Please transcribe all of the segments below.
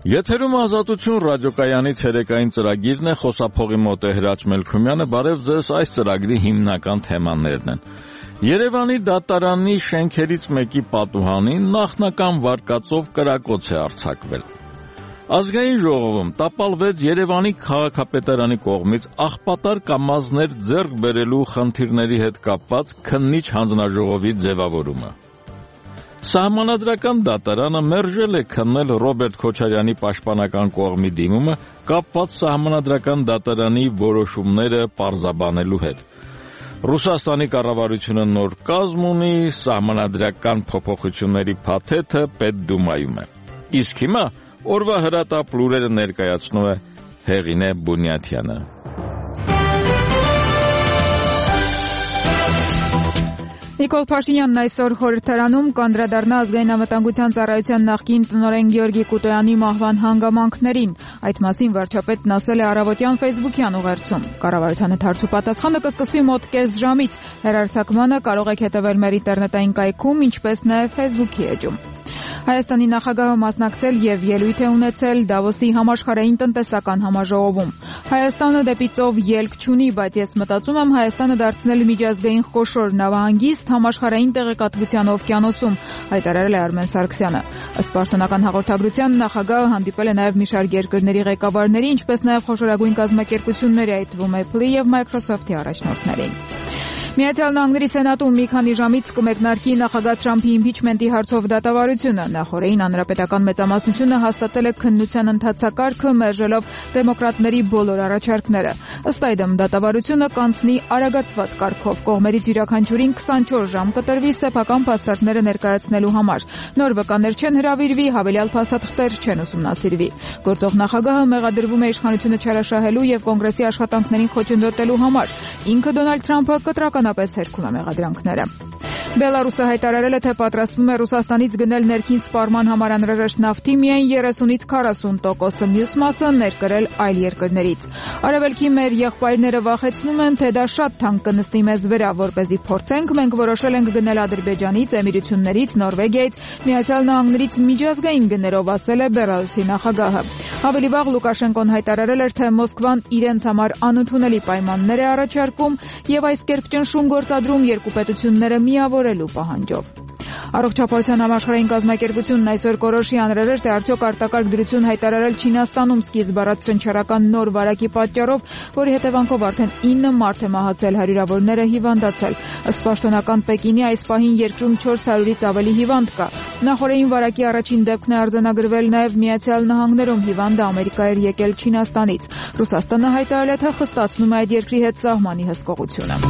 Եթերում Ազատություն ռադիոկայանի ցերեկային ծրագիրն է, խոսափողի մոտ է Հրաչ Մելքումյանը, բարև ձեզ, այս ծրագրի հիմնական թեմաներն են։ Երևանի դատարանի շենքերից մեկի պատուհանին նախնական վարկածով կրակոց է արձակվել։ Ազգային ժողովում տապալվեց Երևանի քաղաքապետարանի կողմից աղբատար կամազներ ձեռք բերելու խնդիրների հետ կապված քննիչ հանձնաժողովի ձևավորումը։ Սահմանադրական դատարանը մերժել է քննել Ռոբերտ Քոչարյանի պաշտպանական կողմի դիմումը կապված Սահմանադրական դատարանի որոշումները պարզաբանելու հետ։ Ռուսաստանի կառավարությունը նոր կազմ ունի, սահմանադրական փոփոխությունների փաթեթը Պետդումայում է։ Իսկ հիմա օրվա հրատապ լուրերը ներկայացնում է Հեղինե Բունյաթյանը։ Նիկոլ Փաշինյանն այսօր խորհրդարանում կանդրադառնա Ազգային անվտանգության ծառայության նախկին տնօրեն Գեորգի Կուտոյանի մահվան հանգամանքներին։ Այդ մասին վարչապետն ասել է առավոտյան Facebook-յան ուղերձում։ Կառավարության հետ հարց ու պատասխանը կսկսվի մոտ կես ժամից։ Հեռարձակմանը կարող եք հետևել մեր ինտերնետային կայքում, ինչպես նաև Facebook-ի էջում։ Հայաստանի նախագահը մասնակցել եւ ելույթ է ունեցել Դավոսի համաշխարհային տնտեսական համաժողովում։ Հայաստանը դեպի ծով ելք չունի, բայց ես մտածում եմ Հայաստանը դարձնել միջազգային խոշոր նավահանգիստ համաշխարհային տեղեկատվության օվկիանոսում, հայտարարել է Արմեն Սարգսյանը։ Ըստ պաշտոնական հաղորդագրության նախագահը հանդիպել է նաև մի շարք երկրների ղեկավարների, ինչպես նաև խոշորագույն կազմակերպությունների, այդ թվում Apple-ի եւ Microsoft-ի առաջնորդներին։ Միացյալ Նահանգների Սենատում մի քանի ժամից կմեկնարկի նախագահ Թրամփի իմպիչմենտի հարցով դատավարությունը։ Նախորդին հանրապետական մեծամասնությունը հաստատել է քննության ընթացակարգը, մերժելով դեմոկրատների բոլոր առաջարկները։ Ըստ այդմ դատավարությունը կանցնի արագացված կարգով։ Կողմերից յուրաքանչյուրին 24 ժամ կտրվի սեփական փաստարկները ներկայացնելու համար։ Նոր վկաներ չեն հրավիրվի, հավելյալ փաստաթղթեր չեն ուսումնասիրվի։ Գործող նախագահը մեղադրվում է իշխանությունը չարաշահելու եւ կոնգրեսի աշխատանքներին խոչընդոտելու համար։ Ինքը Դոնալդ Թրամփը կտրականապես հերքում է մեղադրանքները։ Բելարուսը հայտարարել է, թե պատրաստվում է Ռուսաստանից գնել ներքին սպառման համար անհրաժեշտ նավթի միայն 30-ից 40%, մյուս մասը ներկրել այլ երկրներից։ Արևելքի մեր եղբայրները վախեցնում են, թե դա շատ թանկ կնստի մեզ վրա, որպեսզի փորձենք, մենք որոշել ենք գնել Ադրբեջանից, Էմիրություններից, Նորվեգիայից, Միացյալ Նահանգներից միջազգային գներով, ասել է Բելարուսի նախագահը։ Ավելի վաղ Լուկաշենկոն հայտարարել էր, թե Մոսկվան իրենց համար անընդունելի պայմաններ է առաջարկում եւ այս կերպ ճնշում գործադրում երկու պետությունները միավորելու պահանջով։ Առողջապահության համաշխարհային կազմակերպությունն այսօր կորոշի անհրաժեշտ է արդյոք արտակարգ դրություն հայտարարել Չինաստանում սկիզբ առած շնչառական նոր վարակի պատճառով, որի հետևանքով արդեն 9 մարդ է մահացել, հարյուրավորները հիվանդացել։ Ըստ պաշտոնական Պեկինի այս պահին երկրում 400-ից ավելի հիվանդ կա։ Նախորդին վարակի առաջին դեպքն է արձանագրվել նաև Միացյալ Նահանգներում, հիվանդը Ամերիկա էր եկել Չինաստանից։ Ռուսաստանը հայտարարել է, թե խստացնում է այդ երկրի հետ սահմանի հսկողությունը։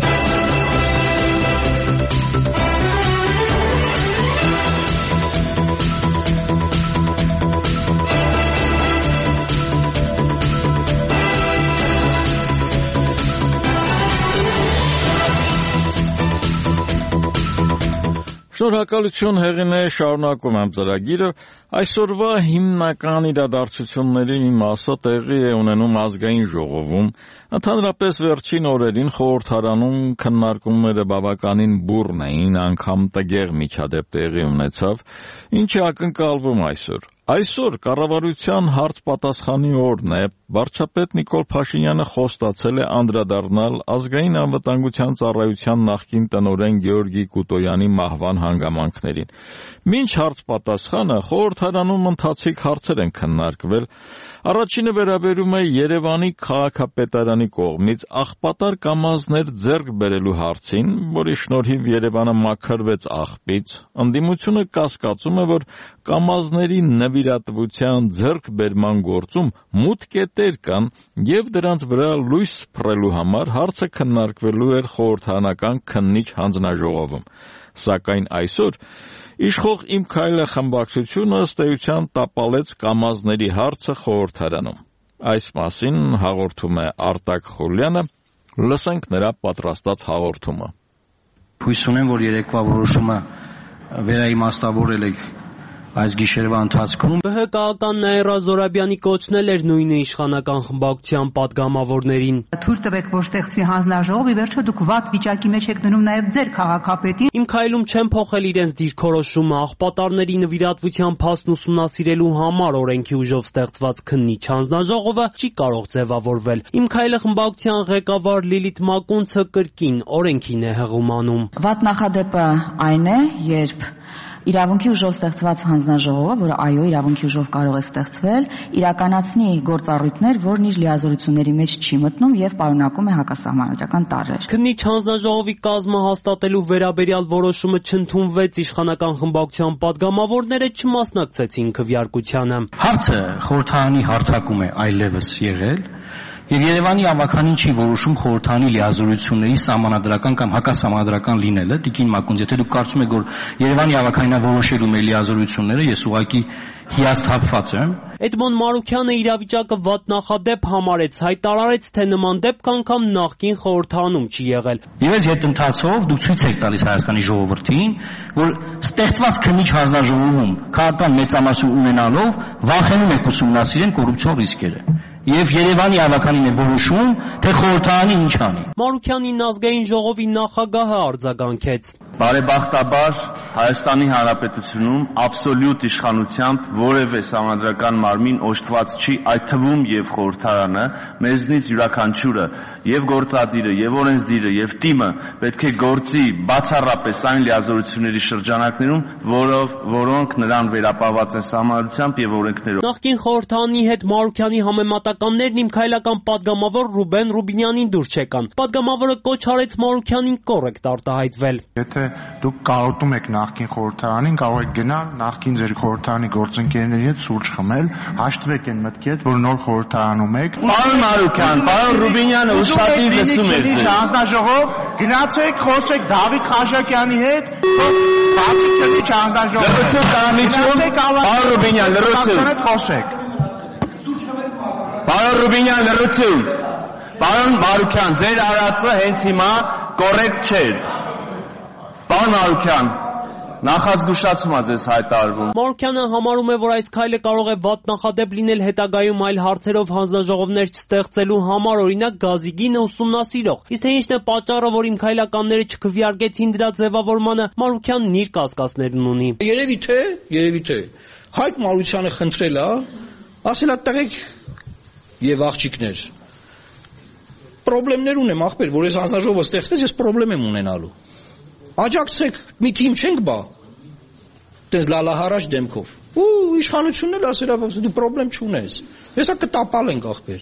Շնորհակալություն Հեղինե, շարունակում եմ ծրագիրը։ Այսօրվա հիմնական իրադարձությունների մի մասը տեղի է ունենում Ազգային ժողովում։ Ընդհանրապես վերջին օրերին խորհրդարանում քննարկումները բավականին բուռն էին, անգամ տգեղ միջադեպ տեղի ունեցավ, ինչը ակնկալվում այսօր։ Այսօր կառավարության հարց-պատասխանի օրն է, վարչապետ Նիկոլ Փաշինյանը խոստացել է անդրադառնալ Ազգային անվտանգության ծառայության նախկին տնօրեն Գեորգի Կուտոյանի մահվան հանգամանքներին։ Մինչ հարց-պատասխանը խորհրդարանում ընթացիկ հարցեր են քննարկվել։ Առաջինը վերաբերում է Երևանի քաղաքապետարանի կողմից աղբատար կամազներ ձեռք բերելու հարցին, որի շնորհիվ Երևանը մաքրվեց աղբից։ Ընդդիմությունը կասկածում է, որ կամազների նվիրատվության ձեռքբերման գործում մութ կետեր կան եւ դրանց վրա լույս սփռելու համար հարցը քննարկվելու էր խորհրդարանական քննիչ հանձնաժողովում։ Սակայն այսօր իշխող Իմ քայլը խմբակցությունը ըստ էության տապալեց կամազների հարցը խորհրդարանում։ Այս մասին հաղորդում է Արտակ Խուլյանը, լսենք նրա պատրաստած հաղորդումը։ Հույս ունեմ, որ երեկվա որոշումը վերաիմաստավորել եք այս գիշերվա ընթացքում ԲՀԿ-ական Նաիրա Զորաբյանի կոչն էր նույնը իշխանական խմբակցության պատգամավորներին։ Թույլ տվեք, որ ստեղծվի հանձնաժողով, ի վերջո դուք վատ վիճակի մեջ եք դնում նաև ձեր քաղաքապետին։ Իմ քայլում չեն փոխել իրենց դիրքորոշումը, աղբատարների նվիրատվության փաստն ուսումնասիրելու համար օրենքի ուժով ստեղծված քննիչ հանձնաժողովը չի կարող ձևավորվել։ Իմ քայլը խմբակցության ղեկավար Լիլիթ Մակունցը կրկին օրենքին է հղումանում։ Վատ նախադեպը այն է, երբ իրավունքի ուժով ստեղծված հանձնաժողովը, որը այո, իրավունքի ուժով կարող է ստեղծվել, իրականացնի գործառույթներ, որն իր լիազորությունների մեջ չի մտնում եւ պարունակում է հակասահմանադրական տարրեր։ Քննիչ հանձնաժողովի կազմը հաստատելու վերաբերյալ որոշումը չընդունվեց, իշխանական խմբակցության պատգամավորները չմասնակցեցին քվեարկությանը։ Հարցը խորհրդարանի հարթակում է այլևս եղել եւ Երևանի ավականին չի որոշում խորհրդարանի լիազորությունների սահմանադրական կամ հակասահմանադրական լինելը։ Տիկին Մակունց, եթե դուք կարծում եք, որ Երևանի ավականինը որոշելու մեր լիազորությունները, ես ուղղակի հիասթափված եմ։ Էդմոն Մարուքյանը իրավիճակը վատ նախադեպ համարեց, հայտարարեց, թե նման դեպք անգամ նախկին խորհրդարանում չի եղել։ Եվ այս հետընթացով դուք ցույց եք տալիս Հայաստանի ժողովրդին, որ ստեղծված քննիչ հանձնաժողովում քաղաքական մեծամասնություն ունենալով վախենում եք ուսումնասիրեն կոռուպցիոն ռիսկերը։ Եվ Երևանի ավականին է որոշում, թե խորհրդարանի ինչ անի։ Մարուքյանին ազգային ժողովի նախագահը արձագանքեց։ Բարեբախտաբար Հայաստանի Հանրապետությունում աբսոլյուտ իշխանությամբ որևէ սահմանադրական մարմին օժտված չի, այդ թվում եւ խորհրդարանը, մեզնից յուրաքանչյուրը, եւ գործադիրը, եւ օրենսդիրը, եւ թիմը պետք է գործի բացառապես այն լիազորությունների շրջանակներում, որոնք նրան վերապահված են սահմանադրությամբ եւ օրենքներով։ Նախկին խորհրդարանի հետ Մարուքյանի համեմատականներն իմ քայլական պատգամավոր Ռուբեն Ռուբինյանին դուր չեկան։ Պատգամավորը կոչ արեց Մարուքյանին կոռեկտ արտահայտվել։ Եթե դուք կարոտում եք նախկին խորհրդարանին, կարող եք գնալ նախկին ձեր խորհրդարանի գործընկերների հետ սուրճ խմել, հաշտվեք այն մտքի հետ, որ նոր խորհրդարանում եք։ Պարոն Մարուքյան, պարոն Ռուբինյանը ուշադիր լսում եք ձեզ։ Հանձնաժողով, գնացեք, խոսեք Դավիթ Խաչակյանի հետ, բացի քննիչ հանձնաժողով։ Լրացում կանիչում, պարոն Ռուբինյան, լրացում։ Խոսեք։ Պարոն Ռուբինյան, լրացում։ Պարոն Մարուքյան, ձեր արածը հենց հիմա կոռեկտ չէր։ Պարոն Մարուքյան, նախազգուշացում է ձեզ հայտարարվում։ Մարուքյանը համարում է, որ այս քայլը կարող է վատ նախադեպ լինել հետագայում այլ հարցերով հանձնաժողովներ չստեղծելու համար, օրինակ գազի գինը ուսումնասիրող։ Իսկ թե ինչն է պատճառը, որ իմ քայլականները չքվեարկեցին դրա ձևավորմանը, Մարուքյանն իր կասկածներն ունի։ Երևի թե Հայկ Մարությանը խնդրել է, ասել է տղեկ եւ աղջիկներ։ Պրոբլեմներ ունեմ, ախպեր, որ այս հանձնաժողովը ստեղծվեց, ես պրոբլեմ եմ ունենալու։ Աջակցեք, մի թիմ չենք բա։ Տես լալահարաշ դեմքով։ Ու իշխանությունն էլ ասել է, դու պրոբլեմ չունես։ Հեսա կտապալ ենք ախպեր։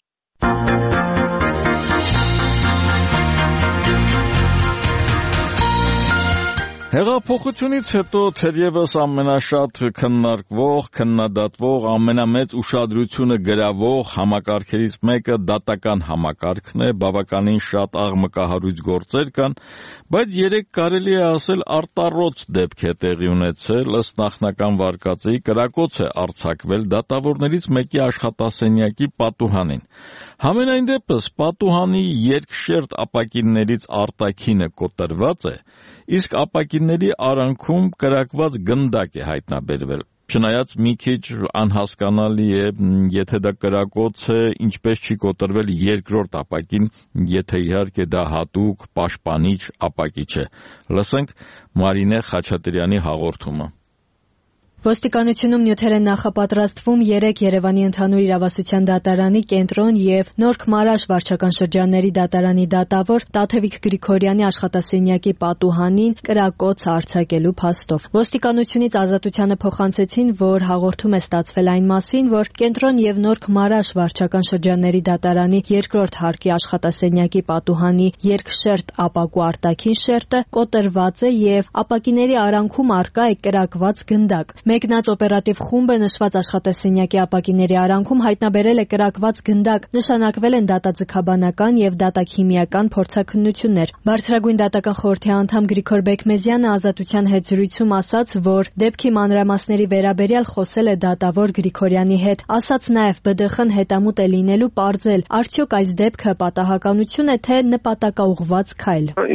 Հեղափոխությունից հետո թերևս ամենաշատ քննարկվող, քննադատվող, ամենամեծ ուշադրությունը գրավող համակարգերից մեկը դատական համակարգն է, բավականին շատ աղմկահարույց գործեր կան, բայց երեք կարելի է ասել արտառոց դեպք է տեղի ունեցել, ըստ նախնական վարկածի կրակոց է արձակվել դատավորներից մեկի աշխատասենյակի պատուհանին։ Համենայն դեպս պատուհանի երկշերտ ապակիններից արտաքինը կոտրված է, իսկ ապակինների արանքում կրակված գնդակ է հայտնաբերվել։ Չնայած մի քիչ անհասկանալի է, եթե դա կրակոց է, ինչպես չի կոտրվել երկրորդ ապակին, եթե իհարկե դա հատուկ պաշտպանիչ ապակի չէ։ Լսենք Մարինե Խաչատրյանի հաղորդումը։ Ոստիկանությունում նյութեր են նախապատրաստվում 3 Երևանի ընդհանուր իրավասության դատարանի կենտրոն եւ Նորք Մարաշ վարչական շրջանների դատարանի դատավոր Տաթևիկ Գրիգորյանի աշխատասենյակի պատուհանին կրակոց արձակելու փաստով։ Ոստիկանությունից ազատությանը փոխանցեցին, որ հաղորդում է ստացվել այն մասին, որ կենտրոն եւ Նորք Մարաշ վարչական շրջանների դատարանի երկրորդ հարկի աշխատասենյակի պատուհանի երկշերտ ապակու արտաքին շերտը կոտրված է եւ ապակիների արանքում առկա է կրակված գնդակ։ Մեկնած օպերատիվ խումբը նշված աշխատասենյակի ապակիների արանքում հայտնաբերել է կրակված գնդակ, նշանակվել են դատաձգաբանական եւ դատաքիմիական փորձաքննություններ։ Բարձրագույն դատական խորհրդի անդամ Գրիգոր Բեկմեզյանը ազատության հետ զրույցում ասաց, որ դեպքի մանրամասների վերաբերյալ խոսել է դատավոր Գրիգորյանի հետ, ասաց նաեւ ԲԴԽ-ն հետամուտ է լինելու պարզել, արդյոք այս դեպքը պատահականություն է թե նպատակաուղղված քայլ։ Ինչպես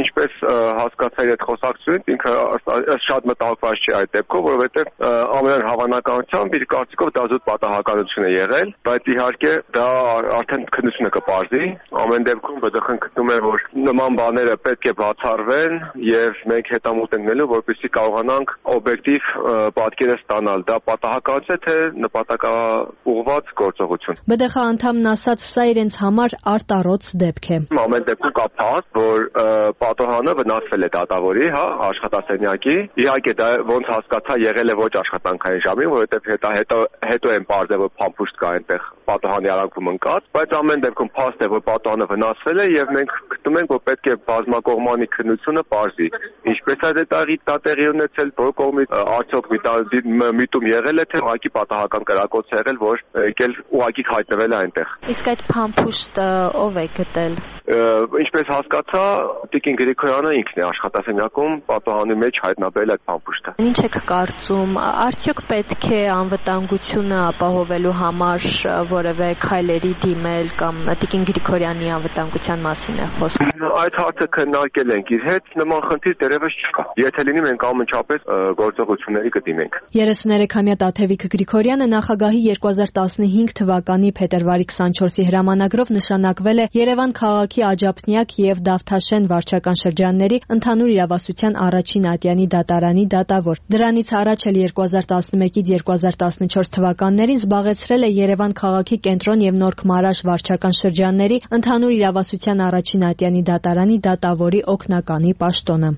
հասկացա իր այդ խոսակցությունից, ինքը շատ մտահոգված չի այդ դեպքով, որովհետև ամենայն հավանականությամբ իր կարծիքով դա զուտ պատահականություն է եղել, բայց իհարկե դա արդեն քննությունը կպարզի։ Ամեն դեպքում ԲԴԽ-ն գտնում է, որ նման բաները պետք է բացառվեն եւ մենք հետամուտ ենք նելու, որպեսզի կարողանանք օբյեկտիվ պատկերը ստանալ։ Դա պատահականություն է, թե նպատակաուղղված գործողություն։ ԲԴԽ անդամն ասաց, սա իրենց համար արտառոց դեպք է։ Ամեն դեպքում կա փաստ, որ պատոհանը վնասվել է դատավորի, աշխատասենյակի։ Իհարկե դա ոնց հասկացա եղել է ոչ աշխատանքային ժամին, որովհետև հետո են պարզել, որ փամփուշտ կա այնտեղ պատոհանի արանքում ընկած, բայց ամեն դեպքում փաստ է, որ պատոհանը վնասվել է եւ մենք գտնում ենք, որ պետք է բազմակողմանի քննությունը պարզի։ Ինչպես է դա տեղի ունեցել, որ կողմից արդյոք միտում եղել է, թե ուղղակի պատահական կրակոց է եղել, որ եկել ուղղակի հայտնվել է այնտեղ։ Իսկ այդ փամփուշտը ով է գտել։ Ինչպես հասկացա, Տիկին Գրիգորյանը ինքն է աշխատասենյակում պատոհանի մեջ հայտնաբերել այդ փամփուշտը։ Ինչ եք կարծում, արդյոք պետք է անվտանգությունը ապահովելու համար որևէ քայլերի դիմել կամ Տիկին Գրիգորյանի անվտանգության մասին է խոսքը։ Այդ հարցը քննարկել ենք իր հետ, նման խնդիր դեռևս չկա։ Եթե լինի մենք անմիջապես գործողությունների կդիմենք։ 33-ամյա Տաթևիկ Գրիգորյանը նախագահի 2015 թվականի փետրվարի 24-ի հրամանագրով նշանակվել է Երևան քաղաքի Աջափնյակ եւ Դավթաշեն վարչական շրջանների ընդհանուր իրավասության առաջին ատյանի դատարանի դատավոր։ Դրանից առաջ էլ 2011-ից 2014 թվականներին զբաղեցրել է Երևան քաղաքի Կենտրոն եւ Նորք Մարաշ վարչական շրջանների ընդհանուր իրավասության առաջին ատյանի դատարանի դատավորի օգնականի պաշտոնը։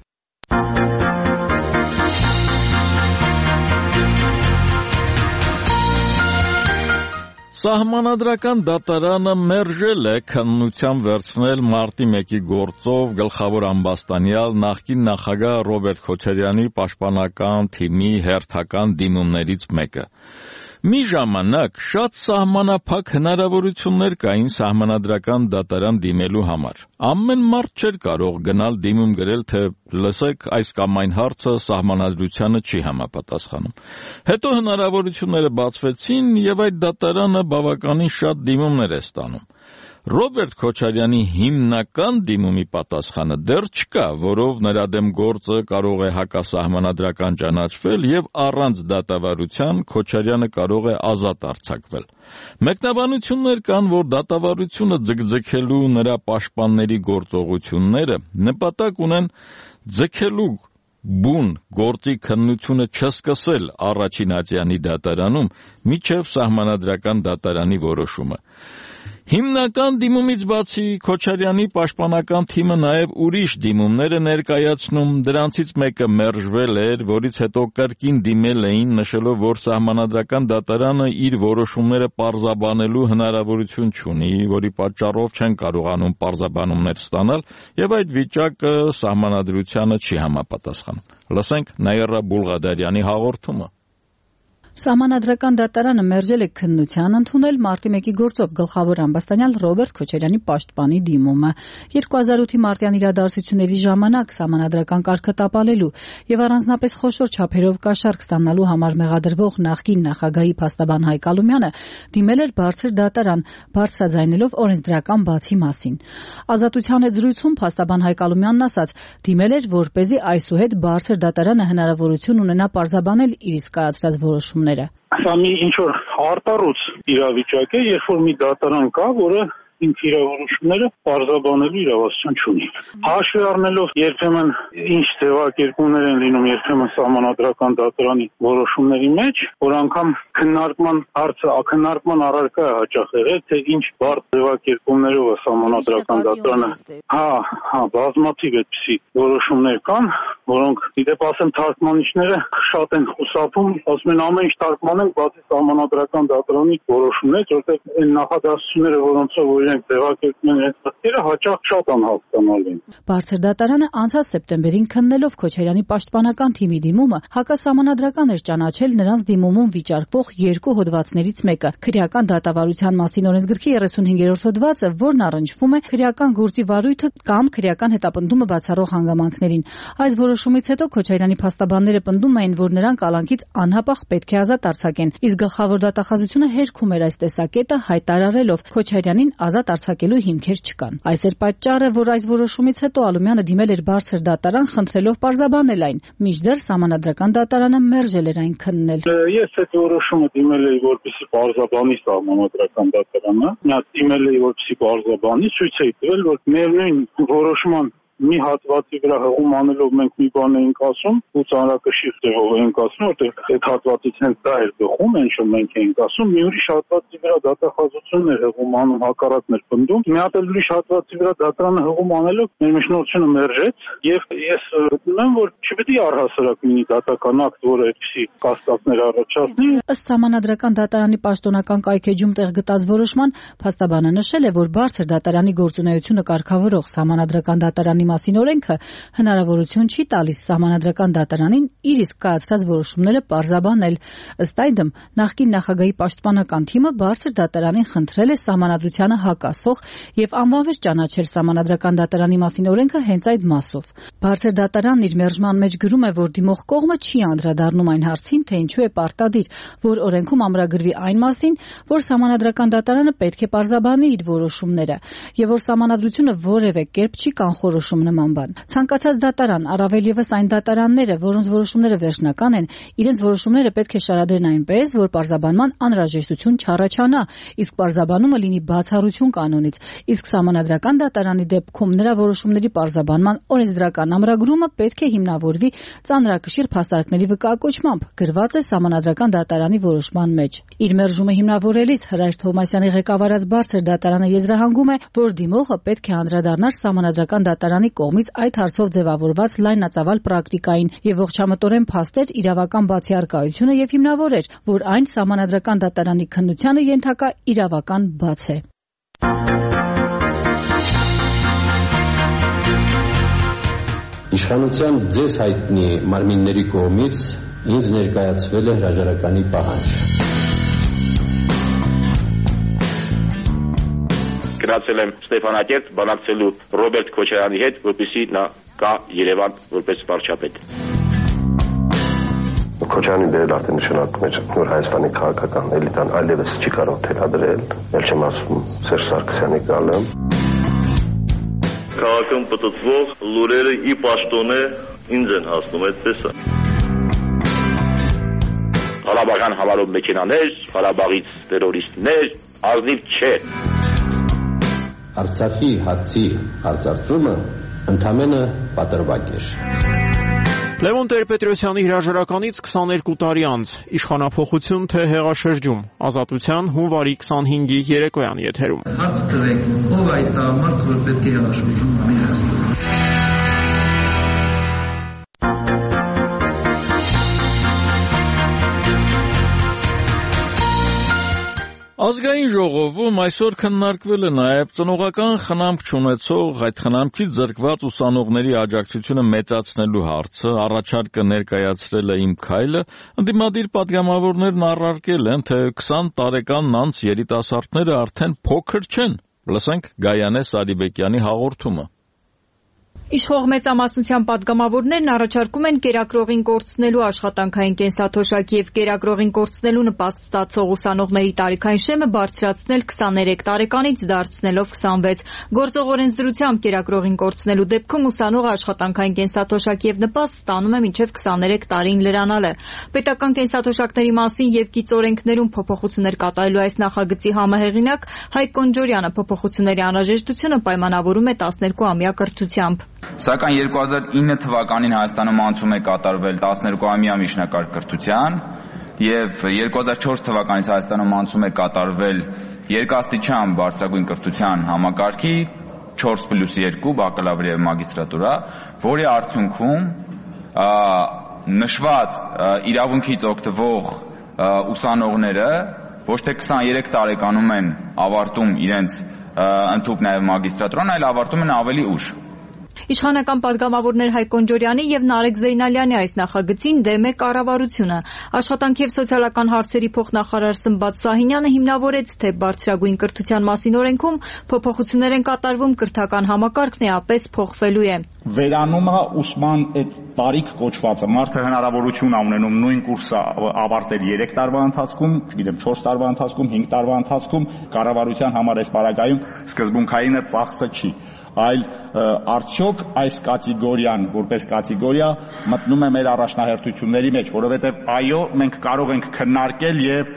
Սահմանադրական դատարանը մերժել է քննության վերցնել մարտի 1-ի գործով գլխավոր ամբաստանյալ նախկին նախագահ Ռոբերտ Քոչարյանի պաշտպանական թիմի հերթական դիմումներից մեկը։ Մի ժամանակ շատ սահմանափակ հնարավորություններ կային սահմանադրական դատարան դիմելու համար։ Ամեն մարդ չէր կարող գնալ դիմում գրել, թե լսեք, այս կամ այն հարցը սահմանադրությանը չի համապատասխանում։ Հետո հնարավորությունները բացվեցին եւ այդ դատարանը բավականին շատ դիմումներ է ստանում։ Ռոբերտ Քոչարյանի հիմնական դիմումի պատասխանը դեռ չկա, որով նրա դեմ գործը կարող է հակասահմանադրական ճանաչվել եւ առանց դատավարության Քոչարյանը կարող է ազատ արձակվել։ Մեկնաբանություններ կան, որ դատավարությունը ձգձգելու նրա պաշտպանների գործողությունները նպատակ ունեն ձգելու բուն գործի քննությունը չսկսել առաջին ատյանի դատարանում մինչև սահմանադրական դատարանի որոշումը։ Հիմնական դիմումից բացի Քոչարյանի պաշտպանական թիմը նաև ուրիշ դիմումներ է ներկայացնում, դրանցից մեկը մերժվել էր, որից հետո կրկին դիմել էին, նշելով, որ սահմանադրական դատարանը իր որոշումները պարզաբանելու հնարավորություն չունի, որի պատճառով չեն կարողանում պարզաբանումներ ստանալ, եւ այդ վիճակը սահմանադրությանը չի համապատասխանում։ Լսենք Նաիրա Բուլղադարյանի հաղորդումը։ Սահմանադրական դատարանը մերժել է քննության ընդունել մարտի 1-ի գործով գլխավոր ամբաստանյալ Ռոբերտ Քոչարյանի պաշտպանի դիմումը։ 2008-ի մարտյան իրադարձությունների ժամանակ սահմանադրական կարգը տապալելու եւ առանձնապես խոշոր չափերով կաշառք ստանալու համար մեղադրվող նախկին նախագահի փաստաբան Հայկ Ալումյանը դիմել էր բարձր դատարան, բարձրաձայնելով օրենսդրական բացի մասին։ Ազատության հետ զրույցում փաստաբան Հայկ Ալումյանն ասաց, դիմել էր, որպեսզի այսուհետ բարձր դատարանը հնարավորություն ունենա պարզաբանել իր իսկ կայացրած որոշումները։ Սա մի ինչ-որ արտառոց իրավիճակ է, երբ որ մի դատարան կա, որը ինքը իրավորոշումները պարզաբանելու իրավասություն չունի։ Հաշվի առնելով երբեմն ինչ ձևակերպումներ են լինում երբեմն սահմանադրական դատարանի որոշումների մեջ, որ անգամ քննարկման հարցը քննարկման առարկա է հաճախ եղել, թե ինչ բարդ ձևակերպումներով է սահմանադրական դատարանը։ Բազմաթիվ այդպիսի որոշումներ կան, որոնք իդեպ ասեմ թարգմանիչները շատ են խուսափում, ասում են ամեն ինչ թարգմանենք, բացի սահմանադրական դատարանի որոշումներից, որտեղ այն նախադասությունները, որոնցով իրենք ձևակերպում են այդ խնդիրը, հաճախ շատ անհասկանալի են։ Բարձր դատարանը անցած սեպտեմբերին քննելով Քոչարյանի պաշտպանական թիմի դիմումը հակասահմանադրական էր ճանաչել նրանց դիմումում վիճարկվող երկու հոդվածներից մեկը՝ քրեական դատավարության մասին օրենսգրքի 35-րդ հոդվածը, որն առնչվում է քրեական գործի վարույթը կամ քրեական հետապնդումը բացառող հանգամանքներին։ Այս որոշումից հետո Քոչարյանի փաստաբանները պնդում էին, որ նրան կալանքից անհապաղ պետք է ազատ արձակեն, իսկ գլխավոր դատախազությունը հերքում էր այս տեսակետը, հայտարարելով Քոչարյանին ազատ ազատ արձակելու հիմքեր չկան։ Այս էր պատճառը, որ այս որոշումից հետո Ալումյանը դիմել էր բարձր դատարան խնդրելով պարզաբանել այն, մինչդեռ Սահմանադրական դատարանը մերժել էր այն քննել։ Ես այդ որոշումը դիմել էի, որպեսզի պարզաբանի Սահմանադրական դատարանը, նա դիմել էի, որպեսզի պարզաբանի, ցույց էի տվել, որ միևնույն որոշման մի հատվածի վրա հղում անելով մենք մի բան էինք ասում ու ծանրակշիռ տեղով էինք ասում, որտեղ այդ հատվածից հենց դա էր գխում, ինչ որ մենք էինք ասում, մի ուրիշ հատվածի վրա դատախազությունն էր հղում անում, հակառակն էր պնդում, մի հատ էլ ուրիշ հատվածի վրա դատարանը հղում անելով մեր միջնորդությունը մերժեց եւ ես գտնում եմ, որ չպետք է առհասարակ լինի դատական ակտ, որը այդպիսի կասկածներ առաջացնի։ Ըստ Սահմանադրական դատարանի պաշտոնական կայքեջում տեղ գտած որոշման, փաստաբանը նշել է, որ բարձր դատարանի գործունեությունը կարգավորող Սահմանադրական դատարանի մասին օրենքը հնարավորություն չի տալիս Սահմանադրական դատարանին իր իսկ կայացրած որոշումները պարզաբանել։ Ըստ այդմ, նախկին նախագահի պաշտպանական թիմը բարձր դատարանին խնդրել է Սահմանադրությանը հակասող եւ անվանվեր ճանաչել Սահմանադրական դատարանի մասին օրենքը հենց այդ մասով։ Բարձր դատարանն իր մերժման մեջ գրում է, որ դիմող կողմը չի անդրադառնում այն հարցին, թե ինչու է պարտադիր, որ օրենքում ամրագրվի այն մասին, որ Սահմանադրական դատարանը պետք է պարզաբանի իր որոշումները եւ որ Սահմանադրությունը որևէ կերպ չի կանխորոշում նման բան։ Ցանկացած դատարան, առավել եւս այն դատարանները, որոնց որոշումները վերջնական են, իրենց որոշումները պետք է շարադրեն այնպես, որ պարզաբանման անհրաժեշտություն չառաջանա, իսկ պարզաբանումը լինի բացառություն կանոնից, իսկ Սահմանադրական դատարանի դեպքում նրա որոշումների պարզաբանման օրենսդրական ամրագրումը պետք է հիմնավորվի ծանրակշիռ փաստարկների վկայակոչմամբ, գրված է Սահմանադրական դատարանի որոշման մեջ։ Իր մերժումը հիմնավորելիս Հրայր Թովմասյանի ղեկավարած բարձր դատարանը եզրահանգում է, որ դիմողը պետք է անդրադառնար Սահմանադրական դատարանի կողմից այդ հարցով ձևավորված լայնածավալ պրակտիկային եւ ողջամտորեն փաստեր իրավական բացիարակայությունը եւ հիմնավորեր, որ այն Սահմանադրական դատարանի քննությանը ենթակա իրավական բաց է։ Իշխանության ձեզ հայտնի մարմինների կողմից ինձ ներկայացվել է հրաժարականի պահանջ։ Գնացել եմ Ստեփանակերտ բանակցելու Ռոբերտ Քոչարյանի հետ, որպեսզի նա գա Երևան որպես վարչապետ։ Քոչարյանի դերը արդեն նշանակում է, որ Հայաստանի քաղաքական էլիտան այլևս չի կարող թելադրել, ել չեմ ասում Սերժ Սարգսյանի գալը։ Քաղաքում պտտվող լուրերը ի պաշտոնե ինձ են հասնում, այդպես է։ Ղարաբաղյան համարով մեքենաներ, Ղարաբաղից տերորիստներ, ազնիվ չէ։ Արցախի հարցի հարցարծումը ընդամենը պատրվակ էր։ Լևոն Տեր-Պետրոսյանի հրաժարականից 22 տարի անց իշխանափոխություն թե հեղաշրջում, Ազատության հունվարի 25-ի երեկոյան եթերում։ Հարց տվեք, ով այդ տղամարդ, որ պետք է հեղաշրջում անի Հայաստանում։ Ազգային ժողովում այսօր քննարկվել է նաև ծնողական խնամք չունեցող այդ խնամքից զրկված ուսանողների աջակցությունը մեծացնելու հարցը, առաջարկը ներկայացրել է Իմ քայլը, ընդդիմադիր պատգամավորներն առարկել են, թե 20 տարեկան անց երիտասարդները արդեն փոքր չեն։ Լսենք Գայանե Սարիբեկյանի հաղորդումը։ Իշխող մեծամասնության պատգամավորներն առաջարկում են կերակրողին կորցնելու աշխատանքային կենսաթոշակ եւ կերակրողին կորցնելու նպաստ ստացող ուսանողների տարիքային շեմը բարձրացնել 23 տարեկանից դարձնելով 26։ Գործող օրենսդրությամբ կերակրողին կորցնելու դեպքում ուսանողը աշխատանքային կենսաթոշակ եւ նպաստ ստանում է մինչեւ 23 տարին լրանալը։ Պետական կենսաթոշակների մասին եւ կից օրենքներում փոփոխություններ կատարելու այս նախագծի համահեղինակ Հայկ Կոնջորյանը փոփոխությունների անհրաժեշտությունը պայմանավորում է 12-ամյա կրթությամբ։ Սակայն 2009 թվականին Հայաստանում անցում է կատարվել 12-ամյա միջնակարգ կրթության եւ 2004 թվականից Հայաստանում անցում է կատարվել երկաստիճան բարձրագույն կրթության համակարգի 4+2 բակալավր եւ մագիստրատուրա, որի արդյունքում նշված իրավունքից օգտվող ուսանողները ոչ թե 23 տարեկանում են ավարտում իրենց ընդհանուր նաեւ մագիստրատուրան, այլ ավարտում են ավելի ուշ։ Իշխանական պատգամավորներ Հայկ Կոնջորյանի եւ Նարեկ Զեյնալյանի այս նախագծին դեմ է կառավարությունը։ Աշխատանք եւ սոցիալական հարցերի փոխնախարար Սմբատ Սահինյանը հիմնավորեց, թե բարձրագույն կրթության մասին օրենքում փոփոխություններ են կատարվում, կրթական համակարգն էապես փոխվելու է։ վերանում է ուսման այդ տարիք կոչվածը։ Մարդը հնարավորություն է ունենում նույն կուրսը ավարտել 3 տարվա ընթացքում, չգիտեմ 4 տարվա ընթացքում, 5 տարվա ընթացքում, կառավարության համար այս պարագայում սկզբունքայինը ծախսը չի, այլ արդյոք այս կատեգորիան որպես կատեգորիա մտնում է մեր առաջնահերթությունների մեջ, որովհետև այո, մենք կարող ենք քննարկել եւ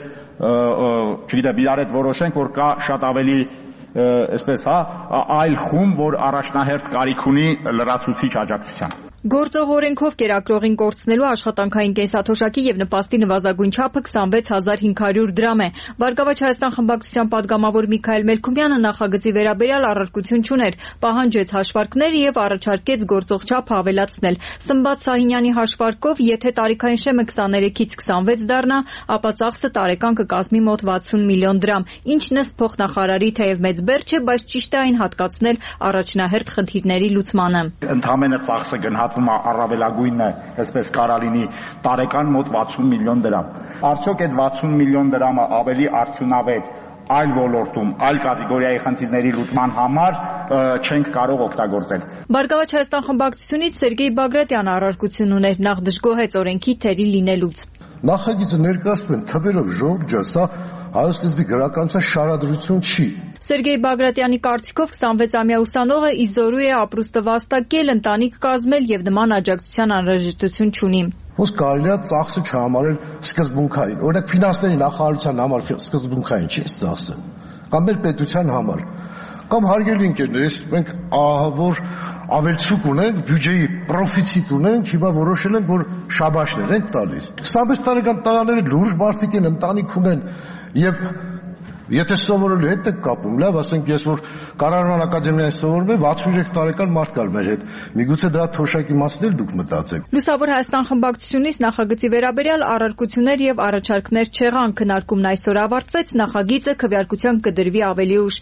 չգիտեմ իրար հետ որոշենք, որ կա շատ ավելի այսպես այլ խումբ, որ առաջնահերթ կարիք ունի լրացուցիչ աջակցության։ Գործող օրենքով կերակրողին կորցնելու աշխատանքային կենսաթոշակի եւ նպաստի նվազագույն չափը 26500 դրամ է։ Բարգավաճ Հայաստան խմբակցության падգամավոր Միքայել Մելքումյանը նախագծի վերաբերյալ առարկություն չուներ, պահանջեց հաշվարկներ եւ առաջարկեց գործող չափը ավելացնել։ Սմբատ Սահինյանի հաշվարկով, եթե տարիքային շեմը 23-ից 26 դառնա, ապա ծախսը տարեկան կկազմի մոտ 60 միլիոն դրամ, ինչն ըստ փոխնախարարի թեև մեծ բեռ չէ, բայց ճիշտ է այն հատկացնել առաջնահերթ խնդիրների լուծմանը։ Ընդհանրապես ծախսը գնահատվում է առավելագույնը, այսպես կարալինի տարեկան մոտ 60 միլիոն դրամ։ Արդյոք այդ 60 միլիոն դրամը ավելի արդյունավետ այլ ոլորտում, այլ կատեգորիայի խնդիրների լուծման համար չենք կարող օգտագործել։ Բարգավաճ Հայաստան խմբակցությունից Սերգեյ Բագրատյանը առարկություն ուներ, նախ դժգոհեց օրենքի թերի լինելուց։ Նախագիծը ներկայացնում են թվերով ժողովրդի, սա հայոց լեզվի գրականության շարադրություն չի։ Սերգեյ Բագրատյանի կարծիքով 26-ամյա ուսանողը իզորու է ապրուստը վաստակել, ընտանիք կազմել եւ նման աջակցության անհրաժեշտություն չունի։ Ոնց կարելի է ծախսը չհամարել սկզբունքային։ Օրինակ ֆինանսների նախարարության համար սկզբունքային չի ծախսը, կամ մեր պետության համար։ Կամ հարգելի ընկերներ, մենք որ ավելցուկ ունենք, բյուջեի պրոֆիցիտ ունենք, հիմա որոշել ենք, որ շաբաշներ ենք տալիս։ 26 տարեկան տղաները լուրջ մարդիկ են, ընտանիք ունեն եւ եթե սովորելու հետ եք կապում, լավ, ասենք ես որ Կառավարման ակադեմիայից սովորում եմ, 63 տարեկան մարդ կար մեր հետ։ Միգուցե դրա թոշակի մասն էլ դուք մտածեք։ Լուսավոր Հայաստան խմբակցությունից նախագծի վերաբերյալ առարկություններ եւ առաջարկներ չեղան, քննարկումն այսօր ավարտվեց, նախագիծը քվեարկության կդրվի ավելի ուշ։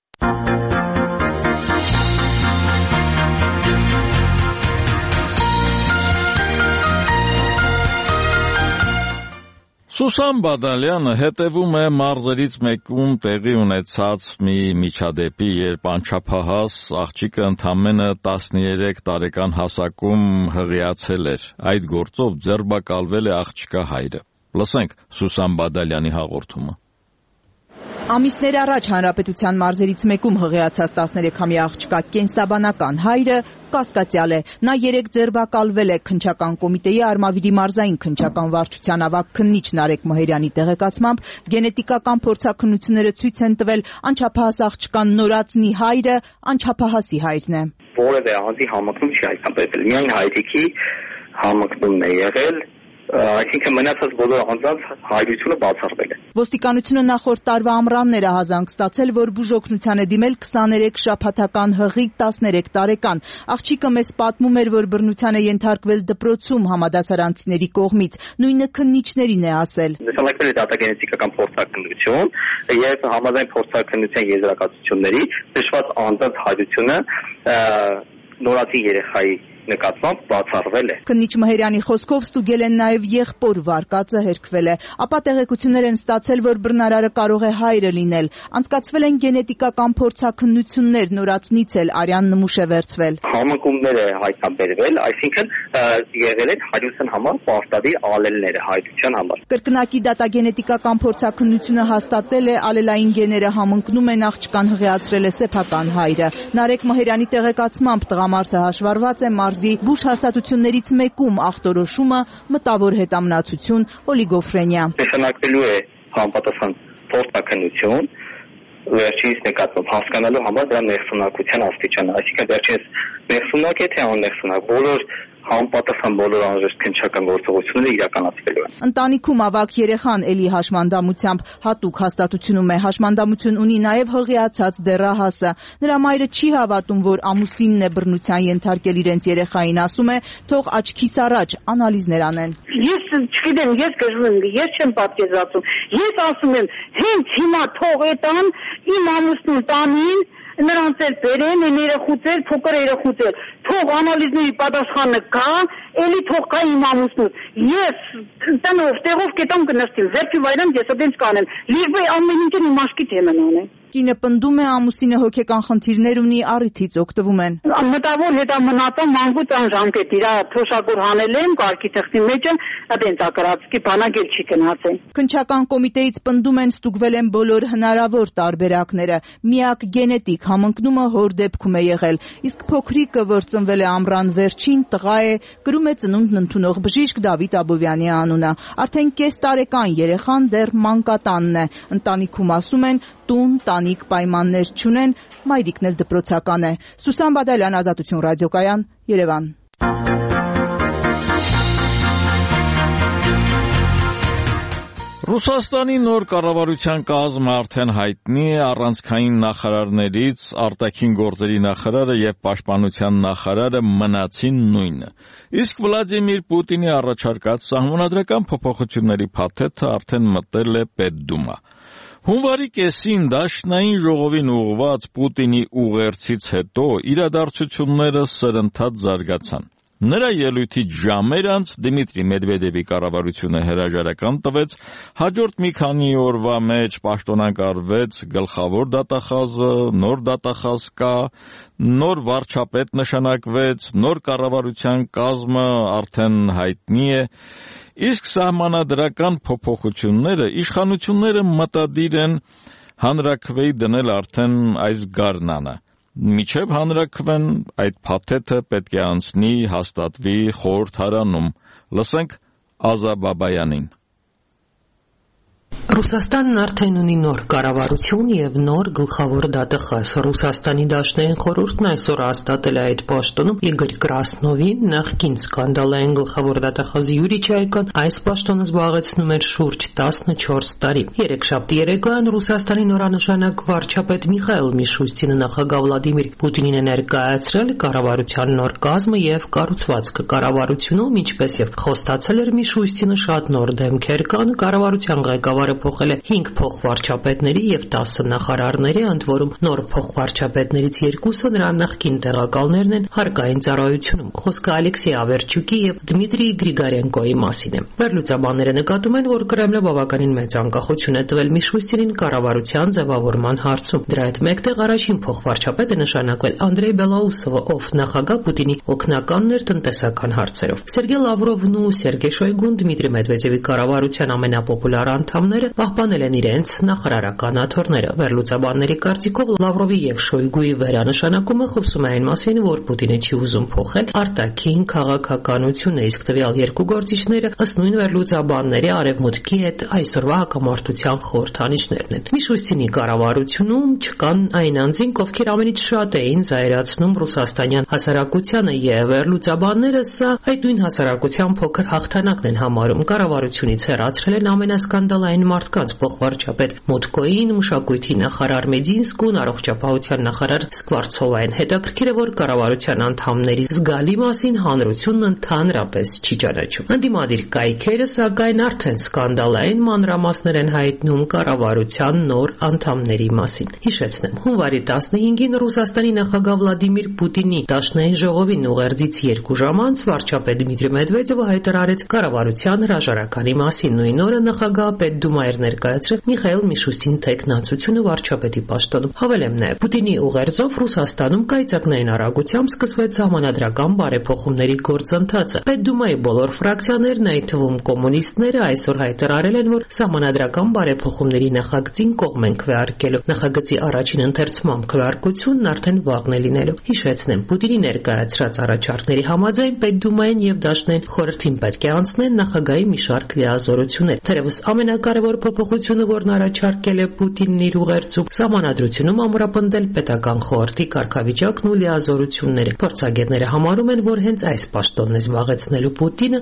Սուսան Բադալյանը հետևում է մարզերից մեկում տեղի ունեցած մի միջադեպի, երբ անչափահաս աղջիկը ընդամենը 13 տարեկան հասակում հղիացել էր։ Այդ գործով ձերբակալվել է աղջկա հայրը։ Լսենք Սուսան Բադալյանի հաղորդումը։ Ամիսներ առաջ հանրապետության մարզերից մեկում հղիացած 13-ամյա աղջկա կենսաբանական հայրը կասկածյալ է։ Նա 3 ձերբակալվել է։ Քննչական կոմիտեի Արմավիրի մարզային քննչական վարչության ավագ քննիչ Նարեկ Մհերյանի տեղեկացմամբ գենետիկական փորձաքննությունները ցույց են տվել անչափահաս աղջկան նորածնի հայրը անչափահասի հայրն է։ Որևէ անձի համընկնում չի հայտնաբերվել։ Միայն հայրիկի համընկնումն է եղել, այսինքն մնացած բոլոր անձանց հայրությունը բացառվել է։ Ոստիկանությունը նախորդ տարվա ամռանն էր ահազանգ ստացել, որ բուժօգնության է դիմել 23 շաբաթական հղիկ 13 տարեկան։ Աղջիկը մեզ պատմում էր, որ բռնության է ենթարկվել դպրոցում համադասարանցիների կողմից։ Նույնը քննիչներին է ասել։ Նշանակվել է դատագենետիկական փորձաքննություն եւ համաձայն փորձաքննության եզրակացությունների նշված անձանց հայրությունը նորածին երեխայի նկատմամբ բացառվել է։ Քննիչ Մհերյանի խոսքով ստուգել են նաև եղբոր վարկածը հերքվել է։ Ապա տեղեկություններ են ստացել, որ բռնարարը կարող է հայրը լինել։ Անցկացվել են գենետիկական փորձաքննություններ, նորածնից էլ արյան նմուշ է վերցվել։ Համընկումներ է հայտնաբերվել, այսինքն եղել են հայրության համար պարտադիր ալելները հայրության համար։ Կրկնակի դատագենետիկական փորձաքննությունը հաստատել է ալելային գեները համընկնում են աղջկան հղիացրել է սեփական հայրը։ Նարեկ Մհերյանի տեղեկացմամբ տղամարդը հաշվառված է մարզի բուժ հաստատություններից մեկում, ախտորոշումը մտավոր հետամնացություն օլիգոֆրենիա։ Նշանակվելու է համապատասխան փորձաքննություն վերջինիս նկատմամբ հասկանալու համար դրա ներսունակության աստիճանը, այսինքն վերջինս ներսունակ է թե աններսունակ, բոլոր համապատասխան բոլոր անհրաժեշտ քննչական գործողությունները իրականացվելու են։ Ընտանիքում ավագ երեխան Էլի հաշմանդամությամբ հատուկ հաստատությունում է։ Հաշմանդամություն ունի նաև հղիացած դեռահասը։ Նրա մայրը չի հավատում, որ ամուսինն է բռնության ենթարկել իրենց երեխային, ասում է, թող աչքիս առաջ անալիզներ անեն։ Ես չգիտեմ, ես գժվում եմ, ես չեմ պատկերացնում։ Ես ասում եմ, հենց հիմա թող էտան իմ ամուսնուն տանին նրանց էլ բերեն, երեխուծել, փոքր երեխուծել, թող անալիզների պատասխանը կա, էլի թող կա իմ ամուսնուն։ Ես տնով տեղով կետամ կնստիմ, վերջի վայրամ ես այդպես կանեմ, լիղբե ամեն ինչը իմ աշկի թեման ունեմ։ Կինը պնդում է ամուսինը հոգեկան խնդիրներ ունի, առիթից օգտվում են։ Մտավոր հետամնացան մանկության ժամկետ իր թոշակոր հանել եմ կարգի թղթի մեջ այդեն տակրածքի բանագել չի գնացել։ Քննչական կոմիտեից պնդում են ստուգվել են բոլոր հնարավոր տարբերակները։ Միակ գենետիկ համընկնումը հոր դեպքում է եղել, իսկ փոքրիկը, որ ծնվել է ամռան վերջին, տղա է, կրում է ծնունդն ընդունող բժիշկ Դավիթ Աբովյանի անունը։ Արդեն կես տարեկան երեխան դեռ մանկատանն է։ Ընտանիքում ասում են տուն, տանիք պայմաններ չունեն, մայրիկն էլ դպրոցական է։ Սուսան Բադալյան, Ազատություն ռադիոկայան, Երևան։ Ռուսաստանի նոր կառավարության կազմը արդեն հայտնի է, առանցքային նախարարներից արտաքին գործերի նախարարը եւ պաշտպանության նախարարը մնացին նույնը։ Իսկ Վլադիմիր Պուտինի առաջարկած սահմանադրական փոփոխությունների փաթեթը արդեն մտել է Պետդումա։ Հունվարի կեսին Դաշնային ժողովին ուղղված Պուտինի ուղերձից հետո իրադարձությունները սրընթաց զարգացան։ Նրա ելույթից ժամեր անց Դմիտրի Մեդվեդևի կառավարությունը հրաժարական տվեց, հաջորդ մի քանի օրվա մեջ պաշտոնակարվեց գլխավոր դատախազը, նոր դատախազ կա, նոր վարչապետ նշանակվեց, նոր կառավարության կազմը արդեն հայտնի է, իսկ սահմանադրական փոփոխությունները իշխանությունները մտադիր են հանրաքվեի դնել արդեն այս գարնանը։ Միջև հանրաքվեն այդ փաթեթը պետք է անցնի հաստատվի խորհրդարանում։ Լսենք Ազա Բաբայանին։ Ռուսաստանն արդեն ունի նոր կառավարություն եւ նոր գլխավոր դատախազ։ Ռուսաստանի Դաշնային խորհուրդն այսօր հաստատել է այդ պաշտոնում Իգոր Կրասնովին, նախկին սկանդալային գլխավոր դատախազ Յուրի Չայկան այս պաշտոնը զբաղեցնում էր շուրջ 14 տարի։ Երեքշաբթի երեկոյան Ռուսաստանի նորանշանակ վարչապետ Միխայել Միշուստինը նախագահ Վլադիմիր Պուտինին է ներկայացրել կառավարության նոր կազմը եւ կառուցվածքը կառավարությունում, ինչպես եւ խոստացել էր Միշուստինը, շատ նոր դեմքեր կան, կառավարության ղեկավարը փոխել է 5 փոխվարչապետների եւ 10 նախարարների, ընդ որում նոր փոխվարչապետներից 2-ը նրա նախկին տեղակալներն են հարկային ծառայությունում։ Խոսքը Ալեքսեյ Ավերչուկի եւ Դմիտրի Գրիգորենկոյի մասին է։ Վերլուծաբանները նկատում են, որ Կրեմլը բավականին մեծ անկախություն է տվել Միշուստինին կառավարության ձևավորման հարցում։ Դրա հետ մեկտեղ առաջին փոխվարչապետը նշանակվել Անդրեյ Բելոուսովը, ով նախագահ Պուտինի օգնականն էր տնտեսական հարցերով։ Սերգեյ Լավրովն ու Սերգեյ Շոյգուն Դմիտրի Մեդվեդևի կառավարության ամենապոպուլար անդամները պահպանել են իրենց նախարարական աթոռները։ Վերլուծաբանների կարծիքով Լավրովի եւ Շոյգուի վերանշանակումը խոսում է այն մասին, որ Պուտինը չի ուզում փոխել արտաքին քաղաքականությունը, իսկ տվյալ երկու գործիչները ըստ նույն վերլուծաբանների արևմուտքի հետ այսօրվա հակամարտության խորհրդանիշներն են։ Միշուստինի կառավարությունում չկան այն անձինք, ովքեր ամենից շատ էին զայրացնում ռուսաստանյան հասարակությանը, եւ վերլուծաբանները սա այդ նույն հասարակության փոքր հաղթանակն են համարում։ Կառավարությունից հեռացրել են ամենասկանդալային մարդկանց փոխվարչապետ Մոտկոին, մշակույթի նախարար Մեդինսկուն, առողջապահության նախարար Սկվարցովային։ Հետաքրքիր է, որ կառավարության անդամների զգալի մասին հանրությունն ընդհանրապես չի ճանաչում։ Ընդդիմադիր կայքերը սակայն արդեն սկանդալային մանրամասներ են հայտնում կառավարության նոր անդամների մասին։ Հիշեցնեմ, հունվարի 15-ին Ռուսաստանի նախագահ Վլադիմիր Պուտինի Դաշնային ժողովին ուղերձից 2 ժամ անց վարչապետ Դմիտրի Մեդվեդևը հայտարարեց կառավարության հրաժարականի մասին։ Նույն օրը նախագահ Պետդումա էր ներկայացրել Միխայել Միշուստինի տեխնացությունը վարչապետի պաշտոնում։ Հավելեմ նաև, Պուտինի ուղերձով Ռուսաստանում կայծակնային արագությամբ սկսվեց սահմանադրական բարեփոխումների գործընթացը։ Պետդումայի բոլոր ֆրակցիաներն, այդ թվում կոմունիստները, այսօր հայտարարել են, որ սահմանադրական բարեփոխումների նախագծին կողմ են քվեարկելու։ Նախագծի առաջին ընթերցման քվեարկությունն արդեն վաղն է լինելու։ Հիշեցնեմ, Պուտինի ներկայացրած առաջարկների համաձայն Պետդումային եւ Դաշնային խորհրդին պետք է անցնեն նախագահի մի շարք լիազորություններ։ Թերևս ամենակարևոր փոփոխությունը, որն առաջարկել է Պուտինն իր ուղերձում, սահմանադրությունում ամրապնդել պետական խորհրդի կարգավիճակն ու լիազորությունները։ Փորձագետները համարում են, որ հենց այս պաշտոնն է զբաղեցնելու Պուտինը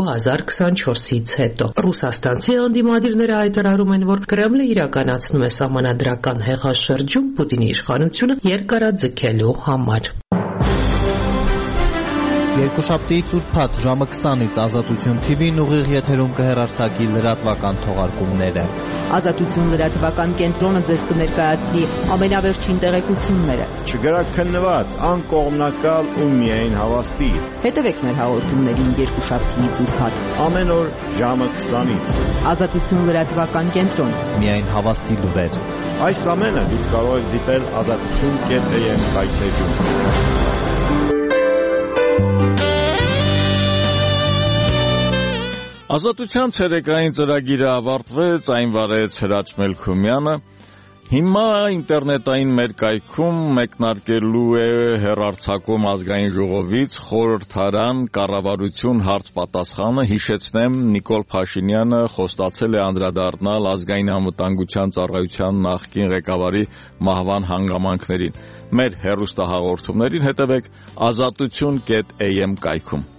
2024-ից հետո։ Ռուսաստանցի անդիմադիրները հայտարարում են, որ Կրեմլը իրականացնում է սահմանադրական հեղաշրջում Պուտինի իշխանությունը երկարաձգելու համար։ Երկուշաբթի ծուրփաթ ժամը 20-ից Ազատություն TV-ն ուղիղ եթերում կհեռարձակի լրատվական թողարկումները։ Ազատություն լրատվական կենտրոնը ձեզ կներկայացնի ամենավերջին տեղեկությունները։ Չգրաքննված, անկողմնակալ ու միայն հավաստի։ Հետևեք մեր հաղորդումներին երկուշաբթի ծուրփաթ։ Ամեն օր ժամը 20-ից։ Ազատություն լրատվական կենտրոն։ Միայն հավաստի լուրեր։ Այս ամենը դուք կարող եք դիտել azatutun.am վայթեջում։ Ազատության ցերեկային ծրագիրը ավարտվեց, այն վարեց Հրաչ Մելքումյանը։ Հիմա ինտերնետային մեր կայքում մեկնարկելու է հեռարձակում ազգային ժողովից խորհրդարան կառավարություն հարց-պատասխանը։ Հիշեցնեմ, Նիկոլ Փաշինյանը խոստացել է անդրադառնալ ազգային անվտանգության ծառայության նախկին ղեկավարի մահվան հանգամանքներին։ Մեր հեռուստահաղորդումներին հետևեք azatutun.am կայքում։